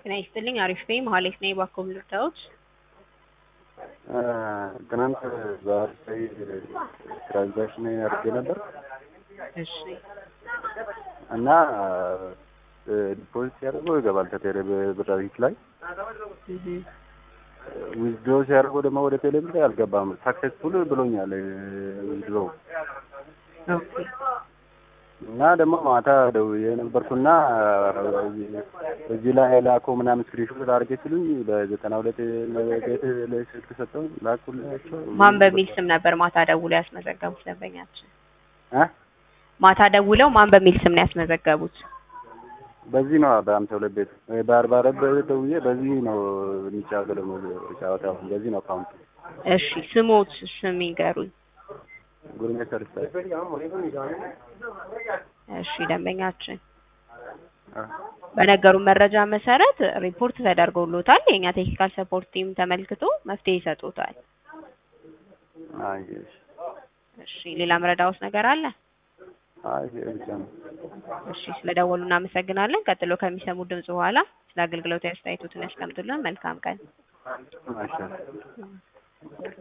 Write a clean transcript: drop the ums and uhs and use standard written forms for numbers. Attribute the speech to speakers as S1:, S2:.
S1: ጤና ይስጥልኝ አሪፍ ነኝ መሀሌት ነኝ ባኮም ልርዳዎት?
S2: ትናንት በአሪፍ ትራንዛክሽን አድርጌ ነበር
S1: እሺ
S2: እና ዲፖዚት ሲያደርገው ይገባል ከቴሌ ብር ላይ ዊዝድሮ ሲያደርገው ደግሞ ወደ ቴሌ ብር አልገባም። ሳክሰስፉል ብሎኛል ዊዝድሮ።
S1: ኦኬ
S2: እና ደግሞ ማታ ደውዬ ነበርኩና እዚህ ላይ ላኮ ምናምን ስክሪንሾት አድርጌ ሲሉኝ በ92 ቤት ላይ ስልክ ሰጠው ላኩላቸው።
S1: ማን በሚል ስም ነበር ማታ ደውለው ያስመዘገቡት ደንበኛችን? ማታ ደውለው ማን በሚል ስም ነው ያስመዘገቡት?
S2: በዚህ ነው በ52 ቤት በ44 ቤት ደውዬ በዚህ ነው የሚጫወተው ጫወታው በዚህ ነው አካውንት።
S1: እሺ ስሞት ስም ይንገሩኝ።
S2: ጉርሜ ሰርታ።
S1: እሺ ደንበኛችን በነገሩ መረጃ መሰረት ሪፖርት ተደርጎሎታል። የኛ ቴክኒካል ሰፖርት ቲም ተመልክቶ መፍትሄ ይሰጡታል። እሺ ሌላ መረዳውስ ነገር አለ? እሺ ስለደወሉ እናመሰግናለን። ቀጥሎ ከሚሰሙ ድምጽ በኋላ ስለ አገልግሎት አስተያየቶትን ያስቀምጡልን። መልካም ቀን።